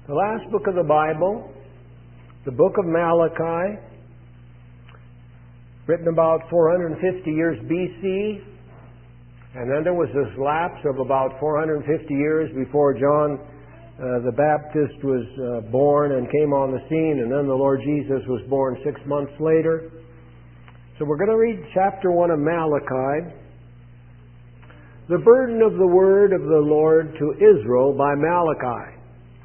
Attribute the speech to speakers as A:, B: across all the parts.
A: The last book of the Bible, the book of Malachi, written about 450 years BC, and then there was this lapse of about 450 years before John the Baptist was born and came on the scene, and then the Lord Jesus was born 6 months later. So we're going to read chapter 1 of Malachi. The burden of the word of the Lord to Israel by Malachi.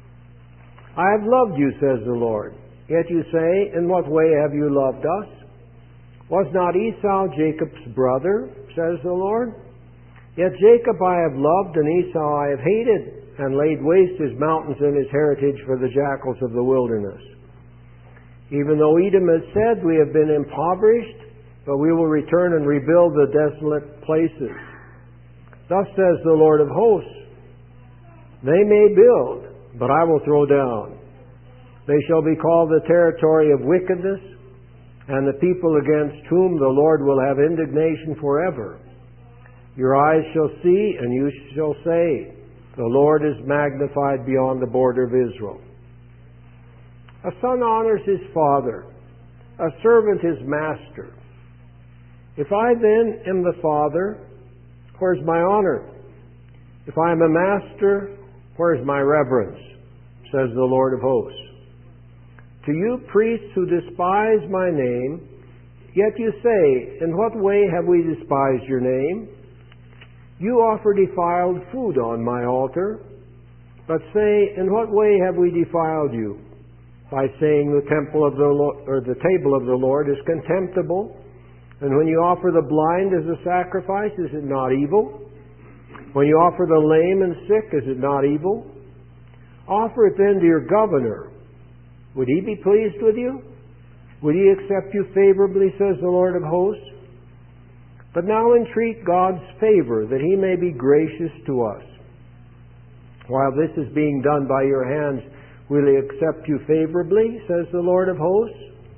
A: I have loved you, says the Lord. Yet you say, in what way have you loved us? Was not Esau Jacob's brother, says the Lord? Yet Jacob I have loved, and Esau I have hated, and laid waste his mountains and his heritage for the jackals of the wilderness. Even though Edom has said, we have been impoverished, but we will return and rebuild the desolate places. Thus says the Lord of hosts, they may build, but I will throw down. They shall be called the territory of wickedness, and the people against whom the Lord will have indignation forever. Your eyes shall see, and you shall say, the Lord is magnified beyond the border of Israel. A son honors his father, a servant his master. If I then am the father, where's my honor? If I am a master, where's my reverence? Says the Lord of hosts. To you priests who despise my name, yet you say, in what way have we despised your name? You offer defiled food on my altar, but say, in what way have we defiled you? By saying the temple of the Lord, or the table of the Lord is contemptible, and when you offer the blind as a sacrifice, is it not evil? When you offer the lame and sick, is it not evil? Offer it then to your governor. Would he be pleased with you? Would he accept you favorably, says the Lord of hosts? But now entreat God's favor, that he may be gracious to us. While this is being done by your hands, will he accept you favorably, says the Lord of hosts?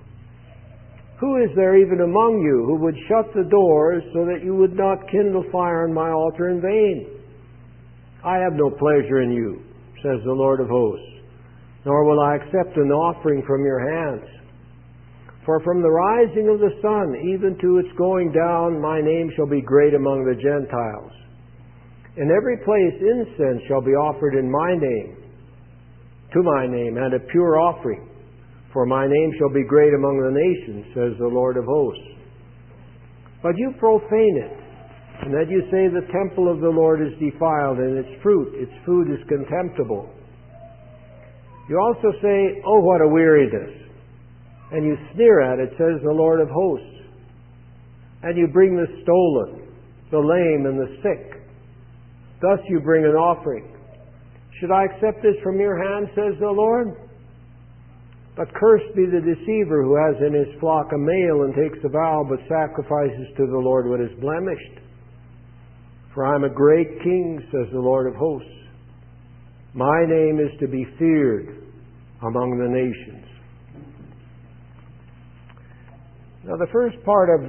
A: Who is there even among you who would shut the doors so that you would not kindle fire on my altar in vain? I have no pleasure in you, says the Lord of hosts, nor will I accept an offering from your hands. For from the rising of the sun even to its going down, my name shall be great among the Gentiles. In every place incense shall be offered in my name, to my name, and a pure offering. For my name shall be great among the nations, says the Lord of hosts. But you profane it, and that you say the temple of the Lord is defiled, and its food is contemptible. You also say, oh, what a weariness! And you sneer at it, says the Lord of hosts. And you bring the stolen, the lame, and the sick. Thus you bring an offering. Should I accept this from your hand, says the Lord? But cursed be the deceiver who has in his flock a male and takes a vow, but sacrifices to the Lord what is blemished. For I am a great king, says the Lord of hosts. My name is to be feared among the nations. Now the first part of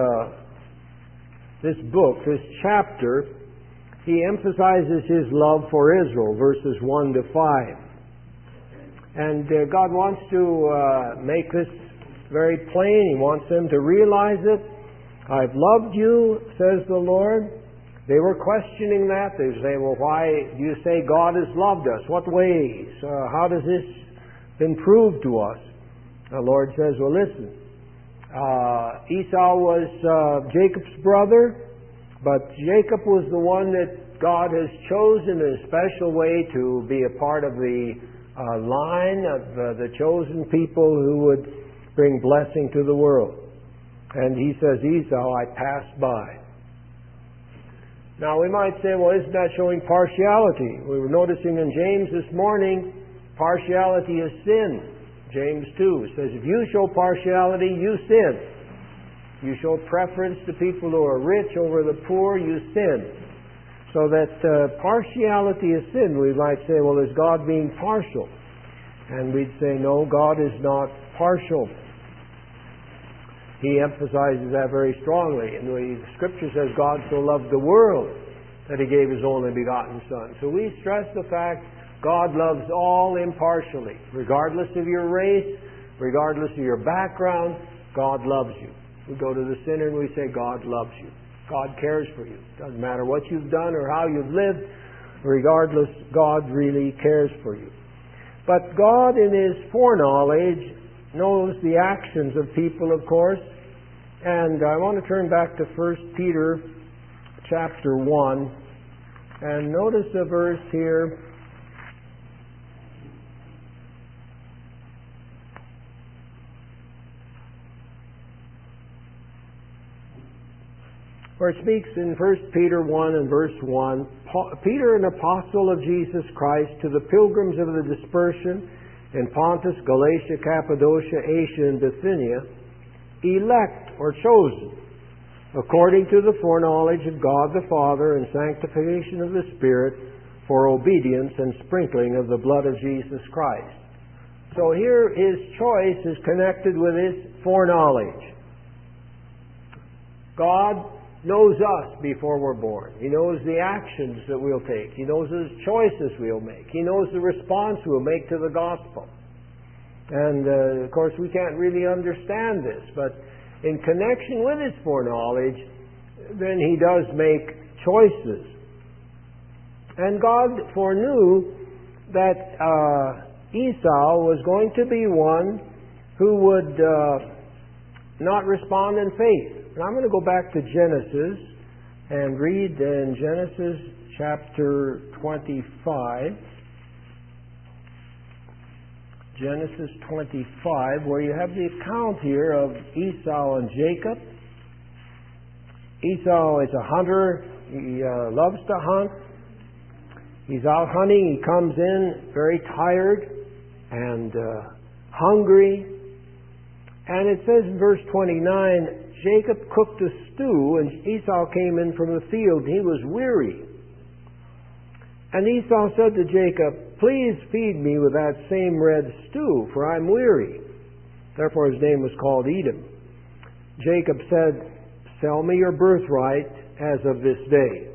A: this book, this chapter, he emphasizes his love for Israel, verses 1 to 5. And God wants to make this very plain. He wants them to realize it. I've loved you, says the Lord. They were questioning that. They say, well, why do you say God has loved us? What ways? How does this been proved to us? The Lord says, well, listen. Esau was Jacob's brother, but Jacob was the one that God has chosen in a special way to be a part of the line of the chosen people who would bring blessing to the world. And he says, Esau, I passed by. Now we might say, well, isn't that showing partiality? We were noticing in James this morning, partiality is sin. James 2 says, if you show partiality, you sin. You show preference to people who are rich over the poor, you sin. So that partiality is sin. We might say, well, is God being partial? And we'd say, no, God is not partial. He emphasizes that very strongly. And the Scripture says God so loved the world that He gave His only begotten Son. So we stress the fact God loves all impartially. Regardless of your race, regardless of your background, God loves you. We go to the sinner and we say, God loves you. God cares for you. Doesn't matter what you've done or how you've lived. Regardless, God really cares for you. But God, in His foreknowledge, knows the actions of people, of course. And I want to turn back to 1 Peter chapter 1. And notice a verse here. Where it speaks in 1 Peter 1 and verse 1, Peter, an apostle of Jesus Christ, to the pilgrims of the dispersion in Pontus, Galatia, Cappadocia, Asia, and Bithynia, elect or chosen, according to the foreknowledge of God the Father and sanctification of the Spirit, for obedience and sprinkling of the blood of Jesus Christ. So here His choice is connected with His foreknowledge. God knows us before we're born. He knows the actions that we'll take. He knows the choices we'll make. He knows the response we'll make to the gospel. And, of course, we can't really understand this, but in connection with His foreknowledge, then He does make choices. And God foreknew that Esau was going to be one who would not respond in faith. And I'm going to go back to Genesis and read in Genesis chapter 25. Genesis 25, where you have the account here of Esau and Jacob. Esau is a hunter. He loves to hunt. He's out hunting. He comes in very tired and hungry. And it says in verse 29, Jacob cooked a stew, and Esau came in from the field. He was weary. And Esau said to Jacob, "Please feed me with that same red stew, for I'm weary." Therefore his name was called Edom. Jacob said, "Sell me your birthright as of this day."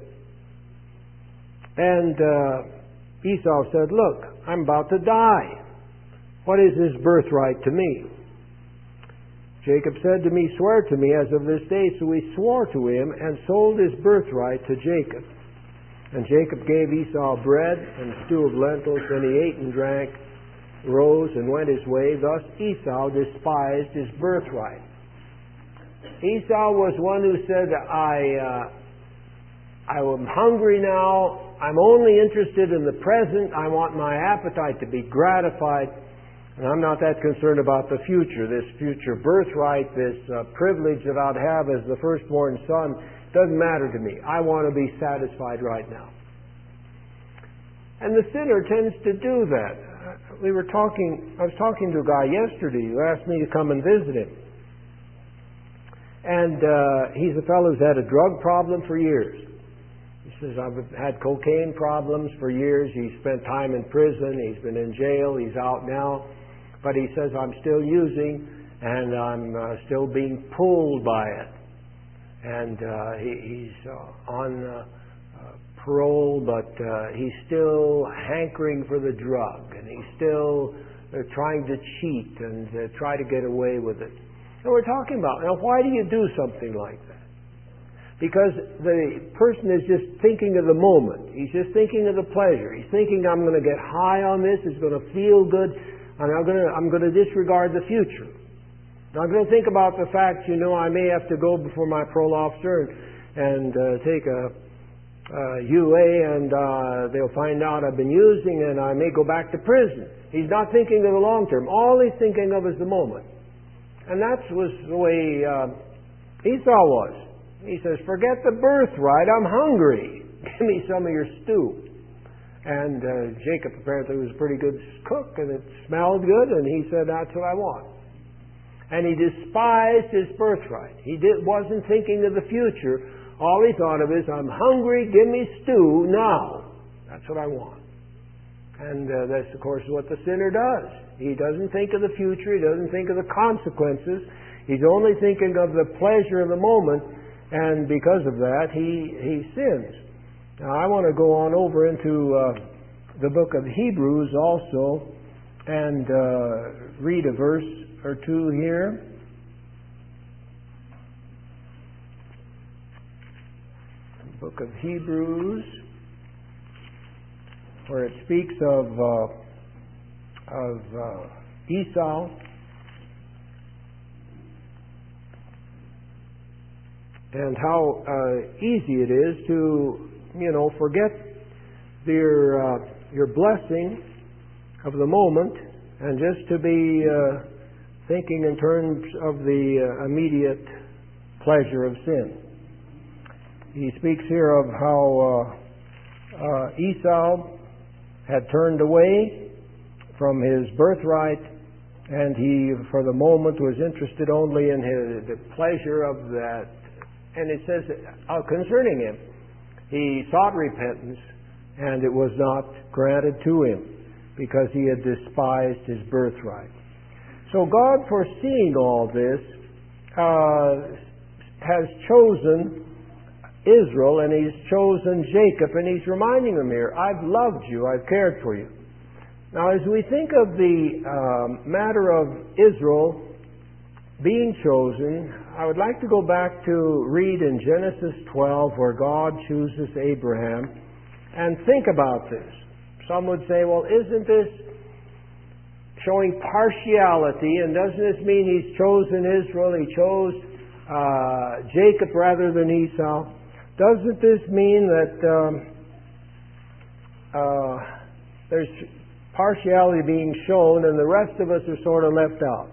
A: And Esau said, "Look, I'm about to die. What is this birthright to me?" Jacob said to me, "Swear to me as of this day." So he swore to him and sold his birthright to Jacob. And Jacob gave Esau bread and a stew of lentils. Then he ate and drank, rose and went his way. Thus Esau despised his birthright. Esau was one who said, I am hungry now. I'm only interested in the present. I want my appetite to be gratified. And I'm not that concerned about the future. This future birthright, this privilege that I'd have as the firstborn son, doesn't matter to me. I want to be satisfied right now. And the sinner tends to do that. I was talking to a guy yesterday who asked me to come and visit him. And he's a fellow who's had a drug problem for years. He says, "I've had cocaine problems for years." He spent time in prison. He's been in jail. He's out now. But he says, "I'm still using, and I'm still being pulled by it." And he's on parole, but he's still hankering for the drug, and he's still trying to cheat and try to get away with it. And we're talking about, now, why do you do something like that? Because the person is just thinking of the moment. He's just thinking of the pleasure. He's thinking, "I'm going to get high on this. It's going to feel good. And I'm going to disregard the future. Now, I'm going to think about the fact, I may have to go before my parole officer and take a UA, and they'll find out I've been using, and I may go back to prison." He's not thinking of the long term. All he's thinking of is the moment. And that was the way Esau was. He says, "Forget the birthright. I'm hungry. Give me some of your stew." And Jacob apparently was a pretty good cook, and it smelled good, and he said, "That's what I want." And he despised his birthright. He wasn't thinking of the future. All he thought of is, "I'm hungry, give me stew now. That's what I want." And that's, of course, what the sinner does. He doesn't think of the future. He doesn't think of the consequences. He's only thinking of the pleasure of the moment, and because of that, he sins. Now, I want to go on over into the book of Hebrews also and read a verse or two here. The book of Hebrews, where it speaks of Esau. And how easy it is to, forget your blessing of the moment and just to be thinking in terms of the immediate pleasure of sin. He speaks here of how Esau had turned away from his birthright, and he, for the moment, was interested only in the pleasure of that. And it says concerning him, he sought repentance, and it was not granted to him because he had despised his birthright. So God, foreseeing all this, has chosen Israel, and He's chosen Jacob, and He's reminding them here, I've loved you, I've cared for you. Now, as we think of the matter of Israel being chosen, I would like to go back to read in Genesis 12 where God chooses Abraham and think about this. Some would say, well, isn't this showing partiality, and doesn't this mean He's chosen Israel, He chose Jacob rather than Esau? Doesn't this mean that there's partiality being shown and the rest of us are sort of left out?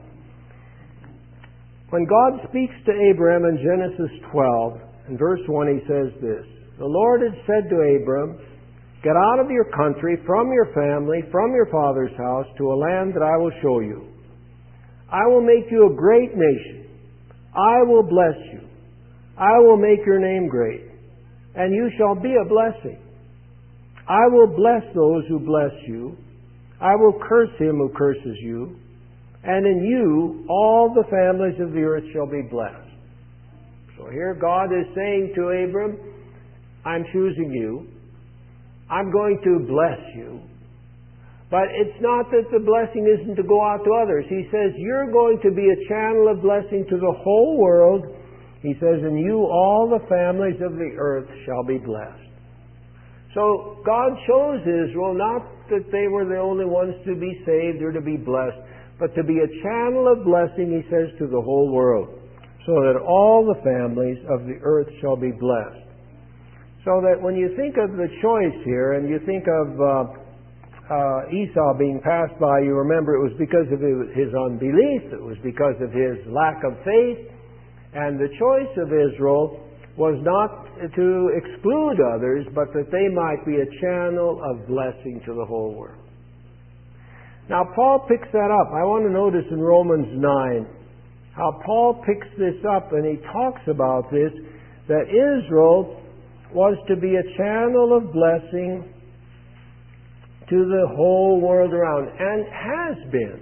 A: When God speaks to Abraham in Genesis 12, in verse 1, He says this, the Lord had said to Abram, get out of your country, from your family, from your father's house, to a land that I will show you. I will make you a great nation. I will bless you. I will make your name great, and you shall be a blessing. I will bless those who bless you. I will curse him who curses you. And in you all the families of the earth shall be blessed. So here God is saying to Abram, I'm choosing you. I'm going to bless you. But it's not that the blessing isn't to go out to others. He says, you're going to be a channel of blessing to the whole world. He says, in you all the families of the earth shall be blessed. So God chose Israel, not that they were the only ones to be saved or to be blessed, but to be a channel of blessing, He says, to the whole world, so that all the families of the earth shall be blessed. So that when you think of the choice here, and you think of Esau being passed by, you remember it was because of his unbelief, it was because of his lack of faith, and the choice of Israel was not to exclude others, but that they might be a channel of blessing to the whole world. Now, Paul picks that up. I want to notice in Romans 9 how Paul picks this up, and he talks about this, that Israel was to be a channel of blessing to the whole world around, and has been.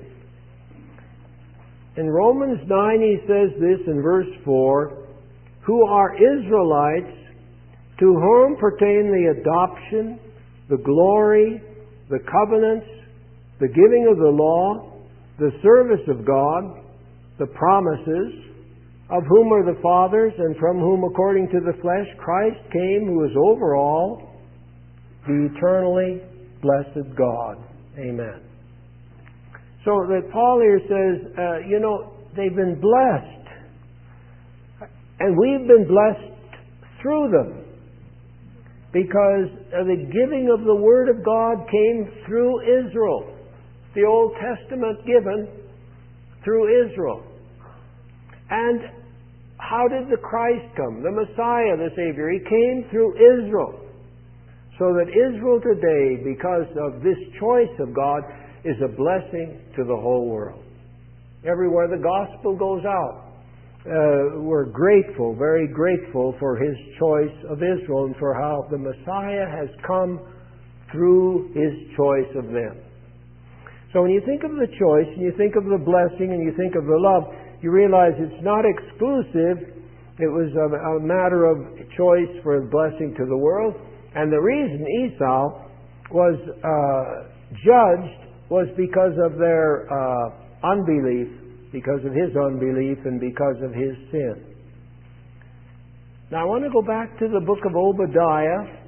A: In Romans 9 he says this in verse 4, who are Israelites, to whom pertain the adoption, the glory, the covenants, the giving of the law, the service of God, the promises, of whom are the fathers, and from whom, according to the flesh, Christ came, who is over all, the eternally blessed God. Amen. So that Paul here says, they've been blessed. And we've been blessed through them. Because the giving of the Word of God came through Israel. The Old Testament given through Israel. And how did the Christ come? The Messiah, the Savior. He came through Israel. So that Israel today, because of this choice of God, is a blessing to the whole world. Everywhere the gospel goes out, we're grateful, very grateful for His choice of Israel and for how the Messiah has come through His choice of them. So when you think of the choice, and you think of the blessing, and you think of the love, you realize it's not exclusive. It was a matter of choice for blessing to the world. And the reason Esau was judged was because of their unbelief, because of his unbelief and because of his sin. Now I want to go back to the book of Obadiah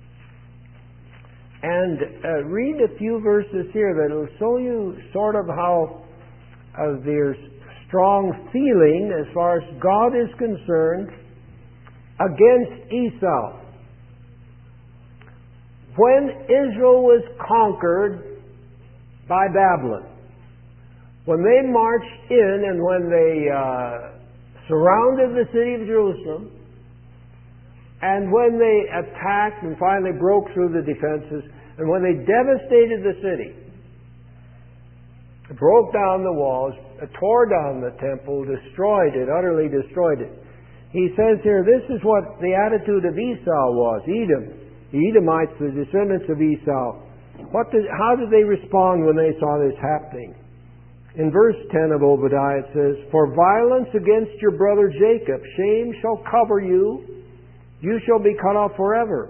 A: and read a few verses here that will show you sort of how there's strong feeling as far as God is concerned against Esau. When Israel was conquered by Babylon, when they marched in and when they surrounded the city of Jerusalem, and when they attacked and finally broke through the defenses, and when they devastated the city, broke down the walls, tore down the temple, destroyed it, utterly destroyed it. He says here, this is what the attitude of Esau was. Edom, the Edomites, the descendants of Esau. How did they respond when they saw this happening? In verse 10 of Obadiah it says, "For violence against your brother Jacob, shame shall cover you. You shall be cut off forever.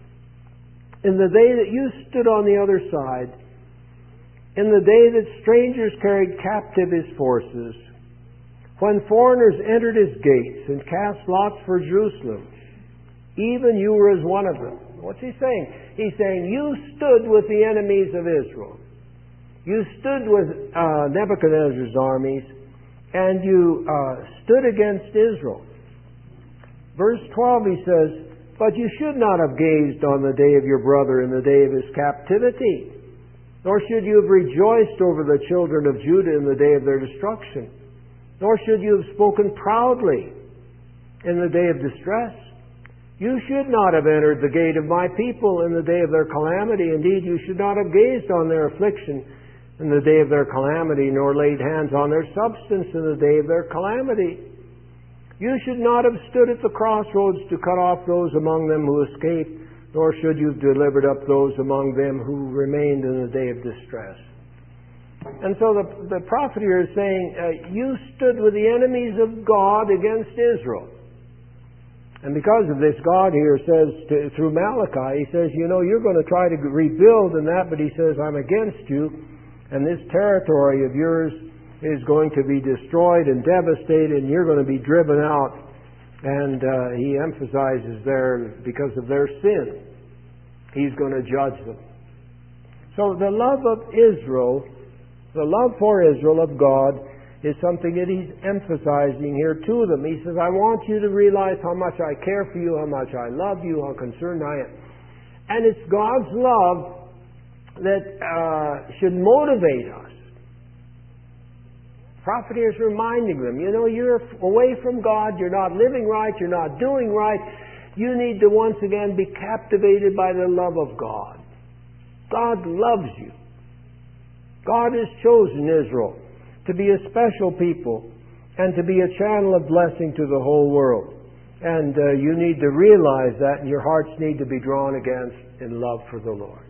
A: In the day that you stood on the other side, in the day that strangers carried captive his forces, when foreigners entered his gates and cast lots for Jerusalem, even you were as one of them." What's he saying? He's saying, you stood with the enemies of Israel. You stood with Nebuchadnezzar's armies, and you stood against Israel. Verse 12 he says, "But you should not have gazed on the day of your brother in the day of his captivity, nor should you have rejoiced over the children of Judah in the day of their destruction, nor should you have spoken proudly in the day of distress. You should not have entered the gate of my people in the day of their calamity. Indeed, you should not have gazed on their affliction in the day of their calamity, nor laid hands on their substance in the day of their calamity. You should not have stood at the crossroads to cut off those among them who escaped, nor should you have delivered up those among them who remained in the day of distress." And so the prophet here is saying, you stood with the enemies of God against Israel. And because of this, God here says, through Malachi, he says, you're going to try to rebuild and that, but he says, I'm against you, and this territory of yours is going to be destroyed and devastated, and you're going to be driven out. And he emphasizes there, because of their sin, he's going to judge them. So the love of Israel, the love for Israel of God, is something that he's emphasizing here to them. He says, I want you to realize how much I care for you, how much I love you, how concerned I am. And it's God's love that should motivate us. The prophet here is reminding them, you're away from God, you're not living right, you're not doing right. You need to once again be captivated by the love of God. God loves you. God has chosen Israel to be a special people and to be a channel of blessing to the whole world. And you need to realize that, and your hearts need to be drawn against in love for the Lord.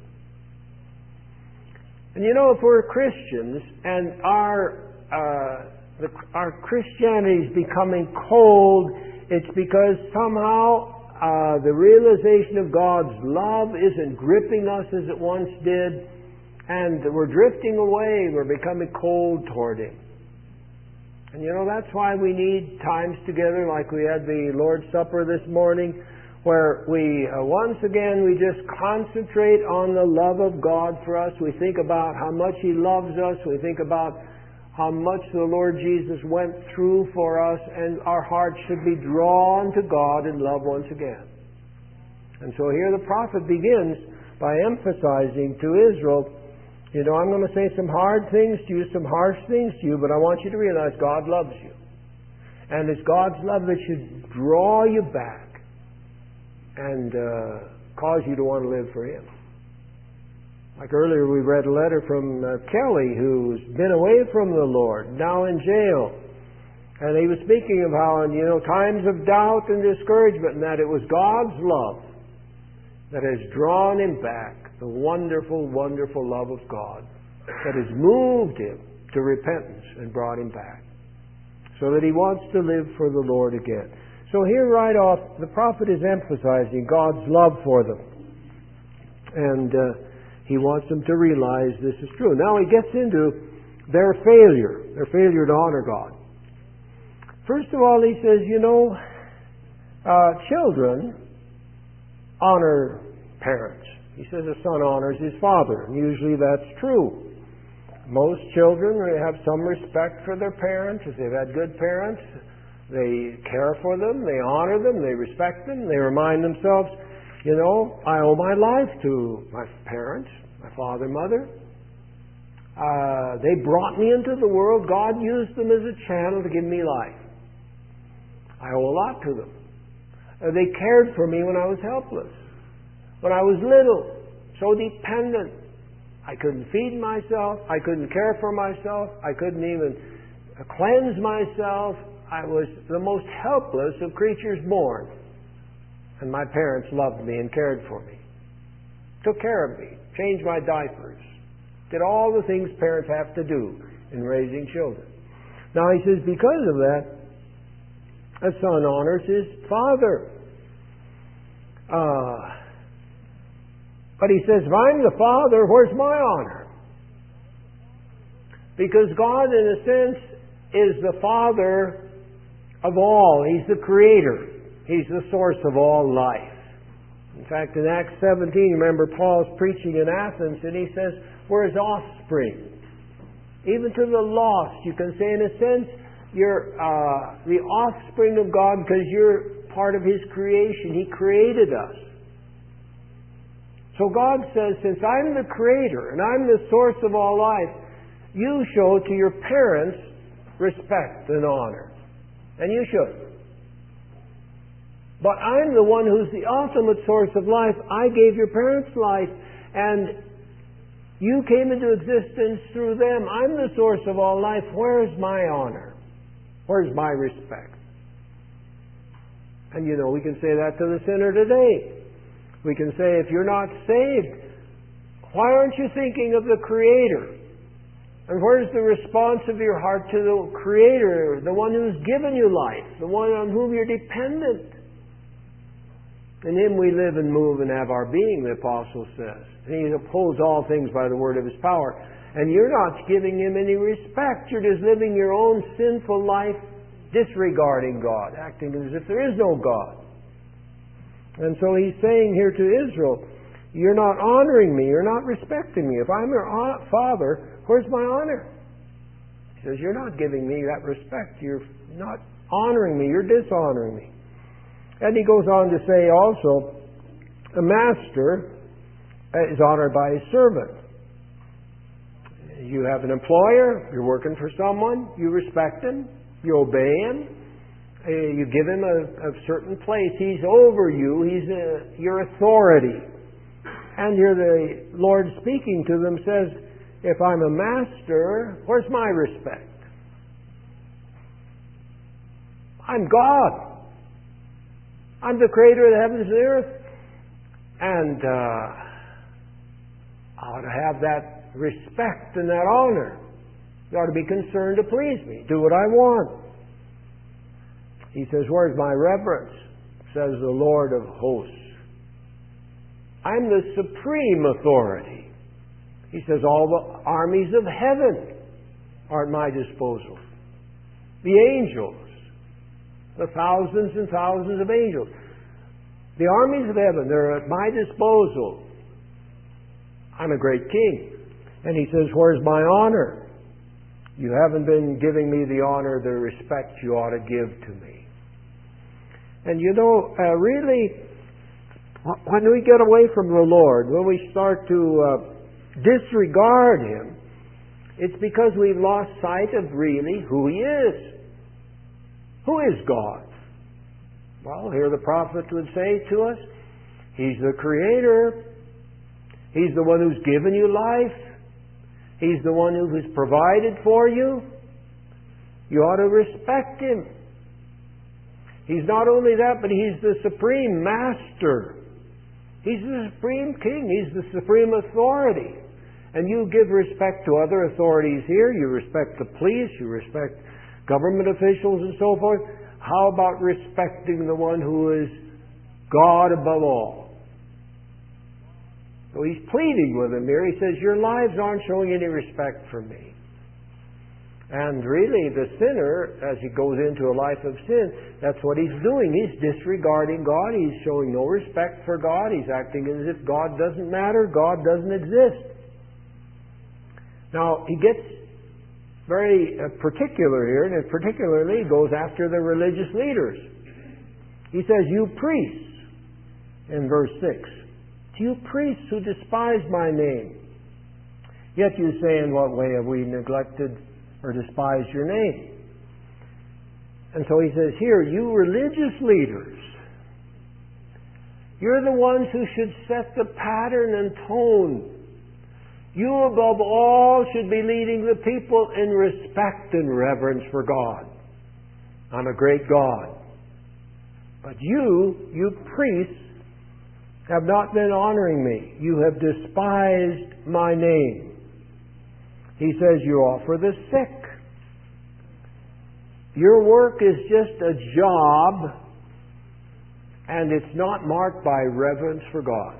A: And if we're Christians and our Christianity is becoming cold, it's because somehow the realization of God's love isn't gripping us as it once did, and we're drifting away, we're becoming cold toward Him. And that's why we need times together like we had the Lord's Supper this morning, where we, once again, we just concentrate on the love of God for us. We think about how much He loves us. We think about how much the Lord Jesus went through for us, and our hearts should be drawn to God in love once again. And so here the prophet begins by emphasizing to Israel, I'm going to say some hard things to you, some harsh things to you, but I want you to realize God loves you. And it's God's love that should draw you back and cause you to want to live for Him. Like earlier we read a letter from Kelly, who's been away from the Lord, now in jail. And he was speaking of how in times of doubt and discouragement, and that it was God's love that has drawn him back. The wonderful, wonderful love of God that has moved him to repentance and brought him back, so that he wants to live for the Lord again. So here right off, the prophet is emphasizing God's love for them. And He wants them to realize this is true. Now he gets into their failure to honor God. First of all, he says, children honor parents. He says a son honors his father, and usually that's true. Most children have some respect for their parents. If they've had good parents, they care for them, they honor them, they respect them, they remind themselves, I owe my life to my parents, my father and mother. They brought me into the world. God used them as a channel to give me life. I owe a lot to them. They cared for me when I was helpless, when I was little, so dependent. I couldn't feed myself. I couldn't care for myself. I couldn't even cleanse myself. I was the most helpless of creatures born. And my parents loved me and cared for me, took care of me, changed my diapers, did all the things parents have to do in raising children. Now he says, because of that, a son honors his father. But he says, if I'm the father, where's my honor? Because God, in a sense, is the father of all. He's the creator. He's the source of all life. In fact, in Acts 17, remember Paul's preaching in Athens, and he says, we're his offspring. Even to the lost, you can say, in a sense, you're the offspring of God because you're part of his creation. He created us. So God says, since I'm the creator and I'm the source of all life, you show to your parents respect and honor. And you should. But I'm the one who's the ultimate source of life. I gave your parents life, and you came into existence through them. I'm the source of all life. Where's my honor? Where's my respect? And we can say that to the sinner today. We can say, if you're not saved, why aren't you thinking of the Creator? And where's the response of your heart to the Creator, the one who's given you life, the one on whom you're dependent? In Him we live and move and have our being, the Apostle says. And He upholds all things by the word of His power. And you're not giving Him any respect. You're just living your own sinful life, disregarding God, acting as if there is no God. And so He's saying here to Israel, you're not honoring me, you're not respecting me. If I'm your father, where's my honor? He says, you're not giving me that respect. You're not honoring me, you're dishonoring me. And he goes on to say also, a master is honored by his servant. You have an employer, you're working for someone, you respect him, you obey him, you give him a certain place. He's over you, he's your authority. And here the Lord speaking to them says, if I'm a master, where's my respect? I'm God. I'm the creator of the heavens and the earth. And I ought to have that respect and that honor. You ought to be concerned to please me. Do what I want. He says, where's my reverence? Says the Lord of hosts. I'm the supreme authority. He says, all the armies of heaven are at my disposal. The angels. The thousands and thousands of angels. The armies of heaven, they're at my disposal. I'm a great king. And he says, where's my honor? You haven't been giving me the honor, the respect you ought to give to me. And really, when we get away from the Lord, when we start to disregard Him, it's because we've lost sight of really who He is. Who is God? Well, here the prophet would say to us, He's the Creator. He's the one who's given you life. He's the one who has provided for you. You ought to respect Him. He's not only that, but He's the supreme master. He's the supreme king. He's the supreme authority. And you give respect to other authorities here. You respect the police. You respect government officials and so forth. How about respecting the one who is God above all? So he's pleading with them here. He says, your lives aren't showing any respect for me. And really, the sinner, as he goes into a life of sin, that's what he's doing. He's disregarding God. He's showing no respect for God. He's acting as if God doesn't matter. God doesn't exist. Now, he gets very particular here, and particularly goes after the religious leaders. He says, you priests, in verse 6, to you priests who despise my name, yet you say, in what way have we neglected or despised your name? And so he says here, you religious leaders, you're the ones who should set the pattern and tone. You above all should be leading the people in respect and reverence for God. I'm a great God. But you priests, have not been honoring me. You have despised my name. He says you offer the sick. Your work is just a job, and it's not marked by reverence for God.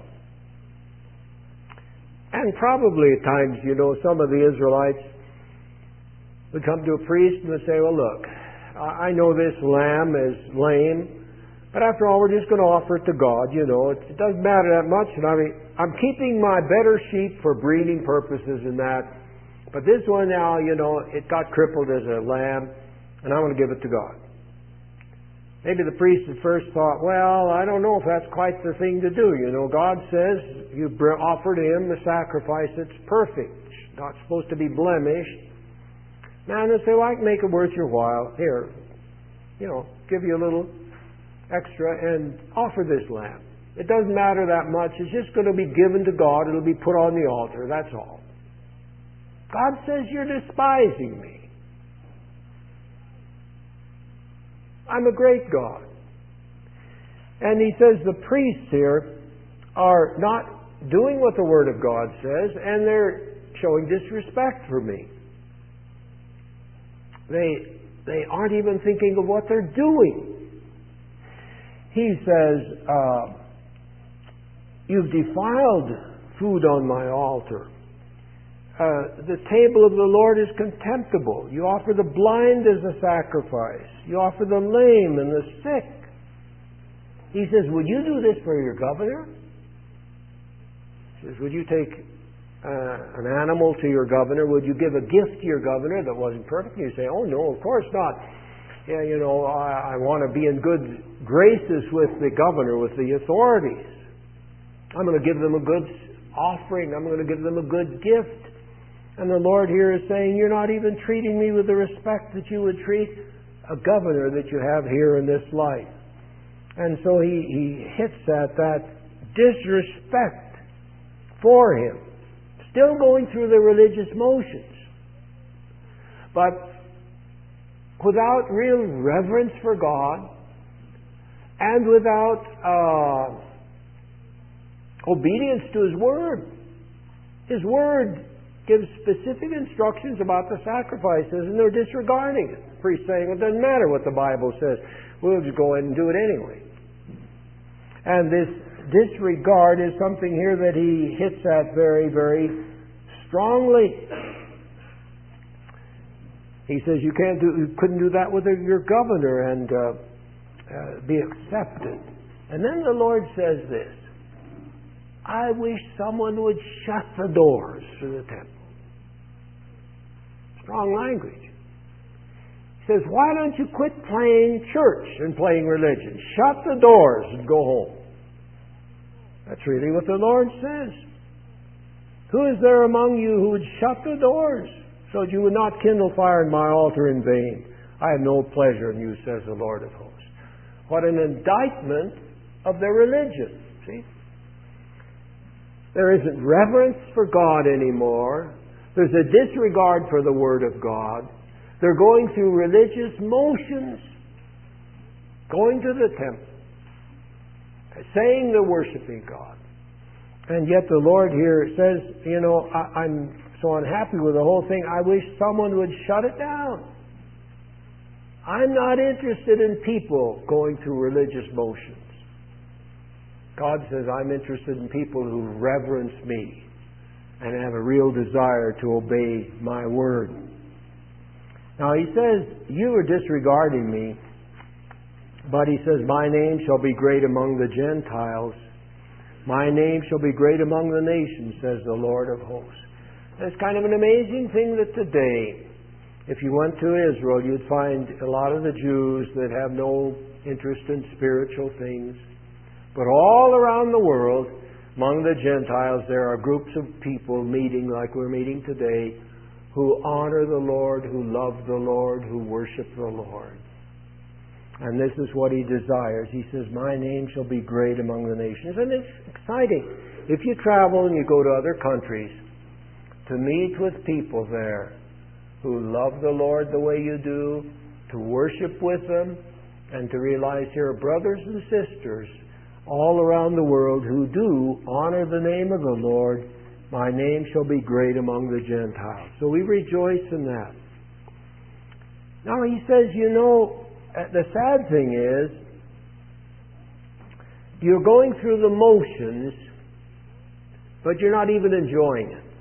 A: And probably at times, some of the Israelites would come to a priest and would say, well, look, I know this lamb is lame, but after all, we're just going to offer it to God. It doesn't matter that much. And I'm keeping my better sheep for breeding purposes and that. But this one now, it got crippled as a lamb, and I'm going to give it to God. Maybe the priest at first thought, well, I don't know if that's quite the thing to do. God says you offer to Him the sacrifice that's perfect, not supposed to be blemished. Man, they say, well, I can make it worth your while. Here, give you a little extra and offer this lamb. It doesn't matter that much. It's just going to be given to God. It'll be put on the altar. That's all. God says you're despising me. I'm a great God. And he says the priests here are not doing what the Word of God says, and they're showing disrespect for me. They aren't even thinking of what they're doing. He says, you've defiled food on my altar. The table of the Lord is contemptible. You offer the blind as a sacrifice. You offer the lame and the sick. He says, would you do this for your governor? He says, would you take an animal to your governor? Would you give a gift to your governor that wasn't perfect? And you say, oh no, of course not. Yeah, I want to be in good graces with the governor, with the authorities. I'm going to give them a good offering. I'm going to give them a good gift. And the Lord here is saying, you're not even treating me with the respect that you would treat a governor that you have here in this life. And so he hits at that disrespect for him. Still going through the religious motions. But without real reverence for God, and without obedience to His Word. His Word gives specific instructions about the sacrifices, and they're disregarding it. The priest saying, it doesn't matter what the Bible says. We'll just go ahead and do it anyway. And this disregard is something here that he hits at very, very strongly. He says you couldn't do that with your governor and be accepted. And then the Lord says this, I wish someone would shut the doors to the temple. Strong language. He says, why don't you quit playing church and playing religion? Shut the doors and go home. That's really what the Lord says. Who is there among you who would shut the doors so that you would not kindle fire in my altar in vain? I have no pleasure in you, says the Lord of hosts. What an indictment of their religion. See? There isn't reverence for God anymore. There's a disregard for the Word of God. They're going through religious motions, going to the temple, saying they're worshiping God. And yet the Lord here says, I'm so unhappy with the whole thing, I wish someone would shut it down. I'm not interested in people going through religious motions. God says, I'm interested in people who reverence me and have a real desire to obey my word. Now he says, you are disregarding me, but he says, my name shall be great among the Gentiles. My name shall be great among the nations, says the Lord of hosts. It's kind of an amazing thing that today, if you went to Israel, you'd find a lot of the Jews that have no interest in spiritual things. But all around the world, among the Gentiles, there are groups of people meeting like we're meeting today, who honor the Lord, who love the Lord, who worship the Lord. And this is what he desires. He says, my name shall be great among the nations. And it's exciting. If you travel and you go to other countries, to meet with people there who love the Lord the way you do, to worship with them, and to realize here are brothers and sisters all around the world who do honor the name of the Lord. My name shall be great among the Gentiles. So we rejoice in that. Now he says, the sad thing is, you're going through the motions, but you're not even enjoying it.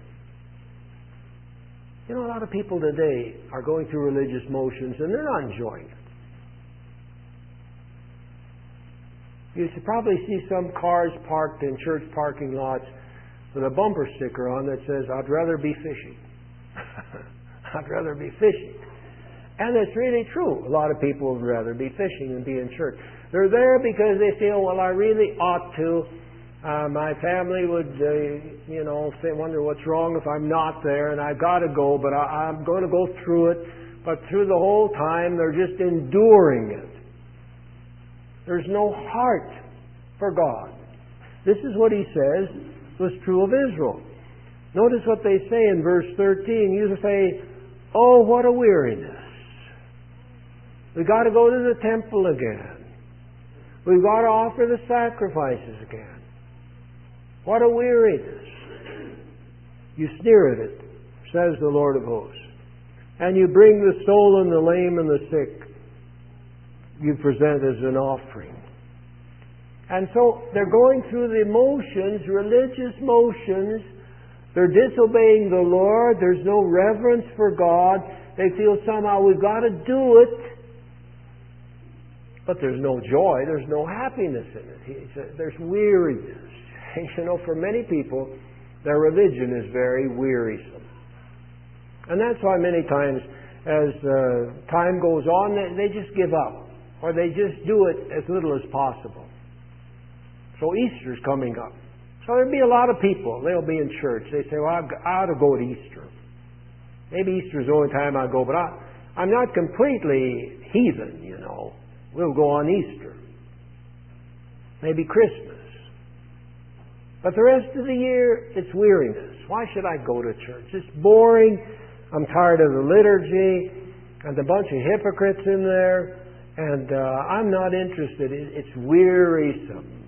A: A lot of people today are going through religious motions and they're not enjoying it. You should probably see some cars parked in church parking lots with a bumper sticker on that says, I'd rather be fishing. I'd rather be fishing. And it's really true. A lot of people would rather be fishing than be in church. They're there because they feel, well, I really ought to. My family would, wonder what's wrong if I'm not there, and I've got to go, but I'm going to go through it. But through the whole time, they're just enduring it. There's no heart for God. This is what he says was true of Israel. Notice what they say in verse 13. You say, oh, what a weariness. We've got to go to the temple again. We've got to offer the sacrifices again. What a weariness. You sneer at it, says the Lord of hosts. And you bring the stolen, the lame, and the sick. You present as an offering. And so they're going through the motions, religious motions. They're disobeying the Lord. There's no reverence for God. They feel somehow we've got to do it. But there's no joy. There's no happiness in it. There's weariness. For many people, their religion is very wearisome. And that's why many times as time goes on, they just give up. Or they just do it as little as possible. So Easter's coming up. So there'll be a lot of people. They'll be in church. They say, well, I ought to go to Easter. Maybe Easter's the only time I go, but I'm not completely heathen, We'll go on Easter. Maybe Christmas. But the rest of the year, it's weariness. Why should I go to church? It's boring. I'm tired of the liturgy and a bunch of hypocrites in there. And I'm not interested. It's wearisome.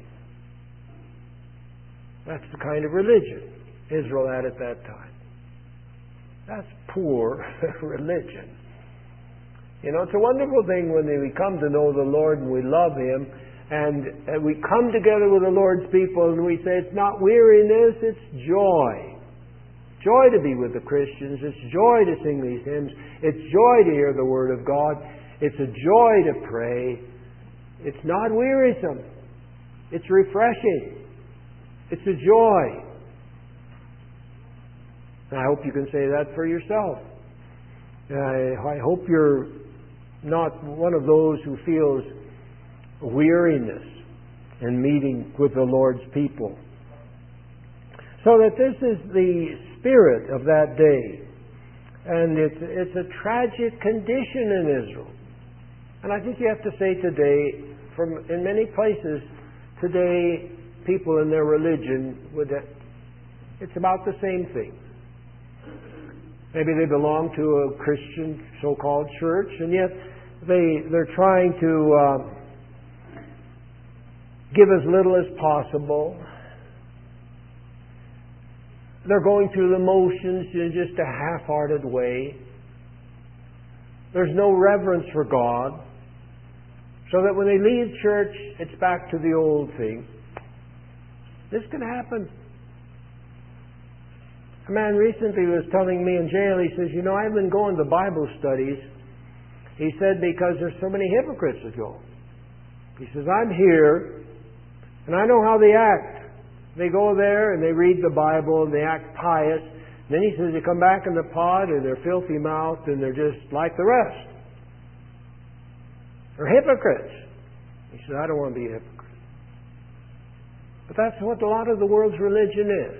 A: That's the kind of religion Israel had at that time. That's poor religion. It's a wonderful thing when we come to know the Lord and we love Him, and we come together with the Lord's people and we say it's not weariness, it's joy. Joy to be with the Christians. It's joy to sing these hymns. It's joy to hear the Word of God. It's a joy to pray. It's not wearisome. It's refreshing. It's a joy. And I hope you can say that for yourself. I hope you're not one of those who feels weariness in meeting with the Lord's people. So that this is the spirit of that day. And it's a tragic condition in Israel. And I think you have to say today, in many places, today, people in their religion, it's about the same thing. Maybe they belong to a Christian so-called church, and yet they're trying to give as little as possible. They're going through the motions in just a half-hearted way. There's no reverence for God. So that when they leave church, it's back to the old thing. This can happen. A man recently was telling me in jail, he says, I've been going to Bible studies. He said, because there's so many hypocrites that go. He says, I'm here, and I know how they act. They go there, and they read the Bible, and they act pious. Then he says, they come back in the pod, and they're filthy-mouthed, and they're just like the rest. They're hypocrites. He said, I don't want to be a hypocrite. But that's what a lot of the world's religion is.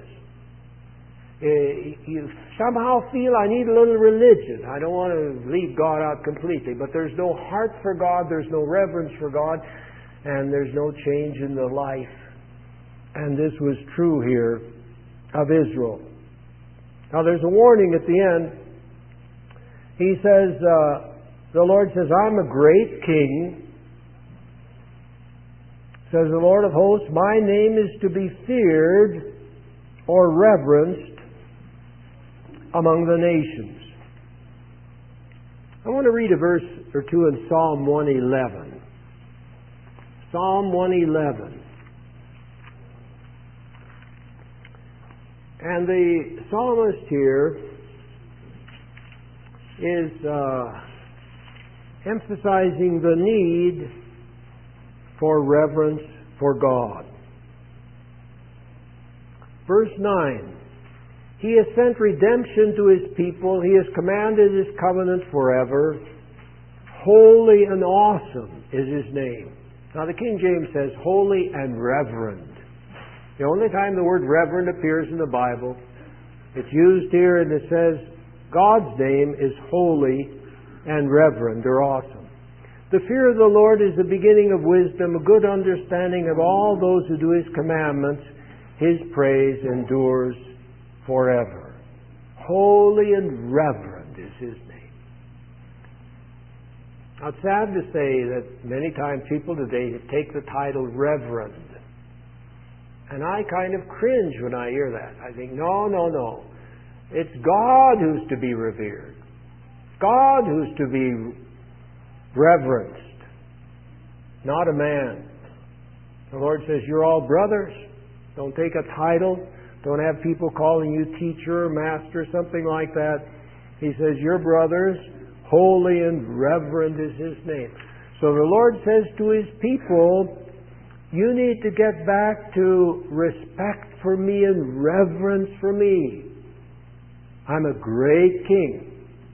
A: You somehow feel I need a little religion. I don't want to leave God out completely. But there's no heart for God, there's no reverence for God, and there's no change in the life. And this was true here of Israel. Now there's a warning at the end. He says, the Lord says, I'm a great king. Says the Lord of hosts, my name is to be feared or reverenced among the nations. I want to read a verse or two in Psalm 111. Psalm 111. And the psalmist here is emphasizing the need for reverence for God. Verse 9. He has sent redemption to His people. He has commanded His covenant forever. Holy and awesome is His name. Now the King James says holy and reverend. The only time the word reverend appears in the Bible, it's used here and it says God's name is holy and reverend or awesome. The fear of the Lord is the beginning of wisdom, a good understanding of all those who do His commandments. His praise endures forever. Holy and reverend is His name. Now it's sad to say that many times people today take the title reverend. And I kind of cringe when I hear that. I think, no. It's God who's to be revered. God who's to be reverenced, not a man. The Lord says, you're all brothers. Don't take a title. Don't have people calling you teacher or master, something like that. He says, you're brothers. Holy and reverend is His name. So the Lord says to His people, you need to get back to respect for me and reverence for me. I'm a great king.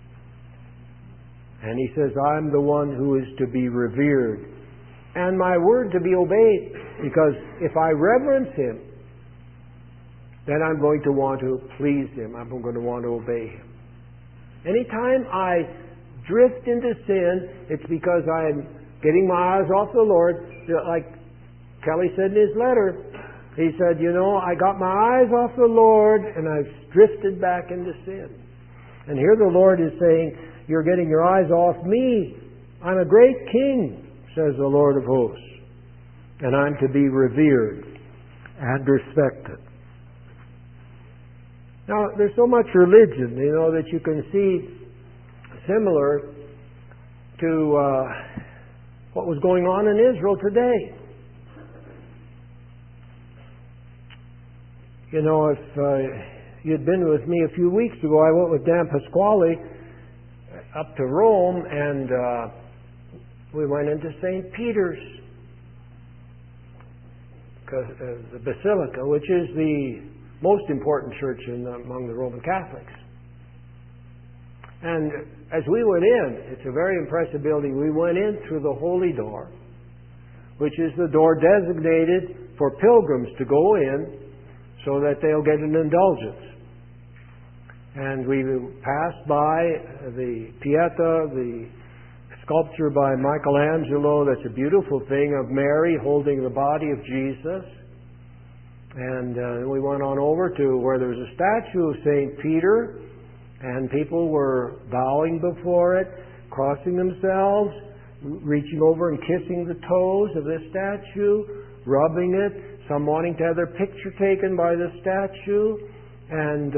A: And He says, I'm the one who is to be revered. And my word to be obeyed. Because if I reverence Him, then I'm going to want to please Him. I'm going to want to obey Him. Anytime I drift into sin, it's because I'm getting my eyes off the Lord. Like Kelly said in his letter, he said, I got my eyes off the Lord and I've drifted back into sin. And here the Lord is saying, you're getting your eyes off me. I'm a great king, says the Lord of hosts. And I'm to be revered and respected. Now, there's so much religion, that you can see similar to what was going on in Israel today. If you'd been with me a few weeks ago, I went with Dan Pasquale up to Rome, and we went into St. Peter's, the Basilica, which is the most important church among the Roman Catholics. And as we went in, it's a very impressive building. We went in through the Holy Door, which is the door designated for pilgrims to go in so that they'll get an indulgence. And we passed by the Pieta, the sculpture by Michelangelo. That's a beautiful thing of Mary holding the body of Jesus. And we went on over to where there was a statue of St. Peter, and people were bowing before it, crossing themselves, reaching over and kissing the toes of the statue, rubbing it, some wanting to have their picture taken by the statue, and,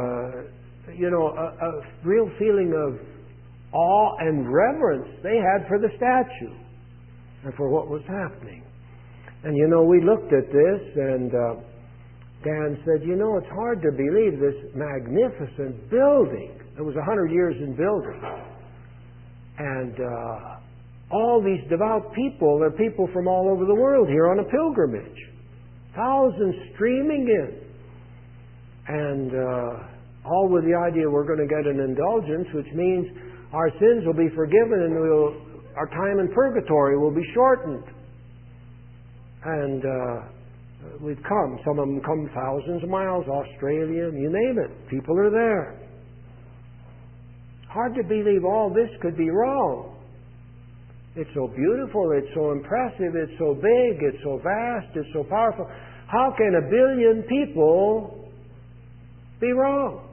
A: a real feeling of awe and reverence they had for the statue and for what was happening. And we looked at this, and Stan said, you know, it's hard to believe this magnificent building. It was 100 years in building. And all these devout people, they're people from all over the world here on a pilgrimage. Thousands streaming in. And all with the idea we're going to get an indulgence, which means our sins will be forgiven and our time in purgatory will be shortened. And we've come. Some of them come thousands of miles, Australia, you name it. People are there. Hard to believe all this could be wrong. It's so beautiful, it's so impressive, it's so big, it's so vast, it's so powerful. How can 1 billion people be wrong?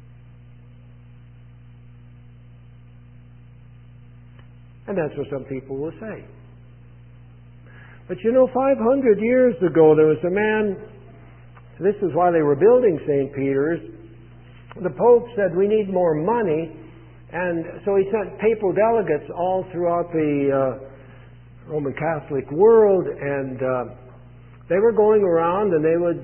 A: And that's what some people will say. But you know, 500 years ago, there was a man, this is why they were building St. Peter's. The Pope said, we need more money. And so he sent papal delegates all throughout the Roman Catholic world. And they were going around and they would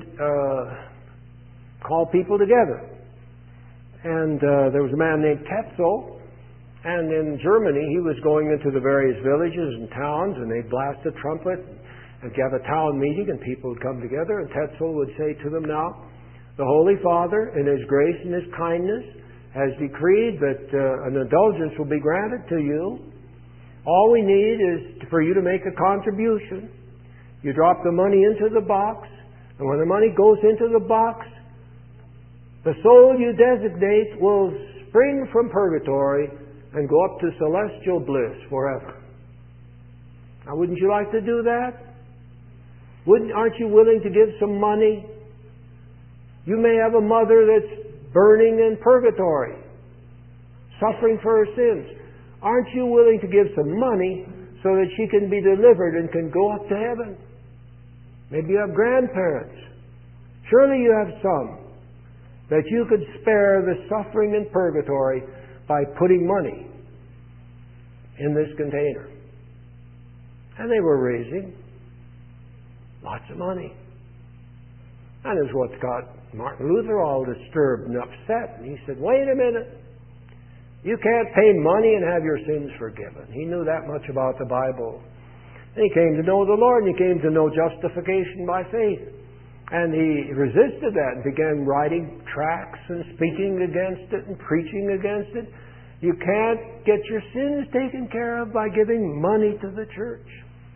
A: call people together. And there was a man named Tetzel. And in Germany, he was going into the various villages and towns, and they'd blast a trumpet and have a town meeting, and people would come together, and Tetzel would say to them, now, the Holy Father, in His grace and His kindness, has decreed that an indulgence will be granted to you. All we need is for you to make a contribution. You drop the money into the box, and when the money goes into the box, the soul you designate will spring from purgatory and go up to celestial bliss forever. Now, wouldn't you like to do that? Aren't you willing to give some money? You may have a mother that's burning in purgatory, suffering for her sins. Aren't you willing to give some money so that she can be delivered and can go up to heaven? Maybe you have grandparents. Surely you have some that you could spare the suffering in purgatory by putting money in this container. And they were raising lots of money. And it's what got Martin Luther all disturbed and upset. And he said, wait a minute. You can't pay money and have your sins forgiven. He knew that much about the Bible. And he came to know the Lord, and he came to know justification by faith. And he resisted that and began writing tracts and speaking against it and preaching against it. You can't get your sins taken care of by giving money to the church.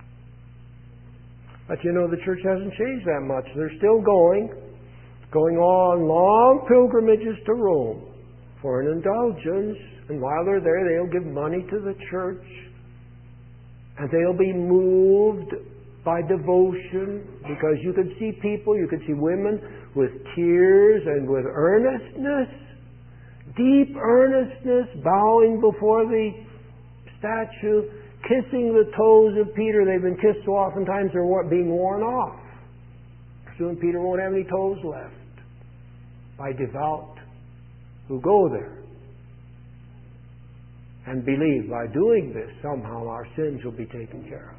A: But you know, the church hasn't changed that much. They're still going on long pilgrimages to Rome for an indulgence. And while they're there, they'll give money to the church. And they'll be moved by devotion, because you could see people, you could see women with tears and with earnestness, deep earnestness, bowing before the statue, kissing the toes of Peter. They've been kissed so oftentimes they're being worn off. Soon Peter won't have any toes left. By devout who go there and believe by doing this somehow our sins will be taken care of.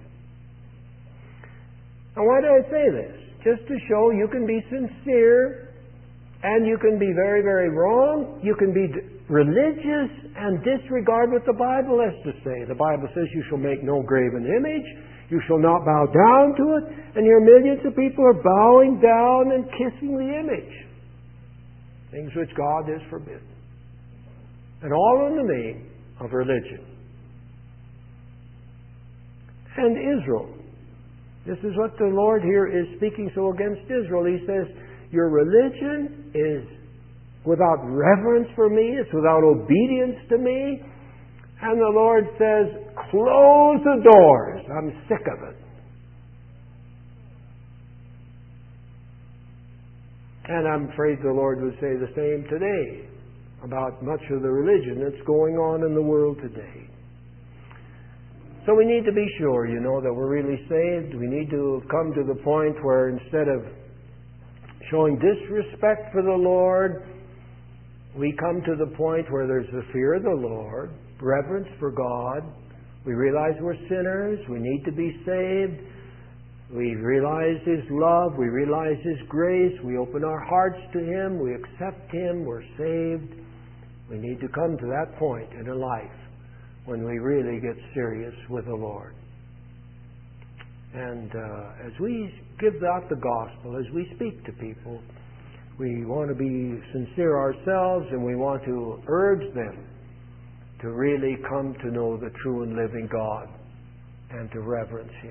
A: Now, why do I say this? Just to show you can be sincere and you can be very, very wrong. You can be religious and disregard what the Bible has to say. The Bible says you shall make no graven image. You shall not bow down to it. And here millions of people are bowing down and kissing the image. Things which God has forbidden. And all in the name of religion. And Israel. This is what the Lord here is speaking so against Israel. He says, your religion is without reverence for me. It's without obedience to me. And the Lord says, close the doors. I'm sick of it. And I'm afraid the Lord would say the same today about much of the religion that's going on in the world today. So we need to be sure, that we're really saved. We need to come to the point where instead of showing disrespect for the Lord, we come to the point where there's the fear of the Lord, reverence for God. We realize we're sinners. We need to be saved. We realize His love, we realize His grace, we open our hearts to Him, we accept Him, we're saved. We need to come to that point in our life when we really get serious with the Lord. And as we give out the gospel, as we speak to people, we want to be sincere ourselves, and we want to urge them to really come to know the true and living God and to reverence Him.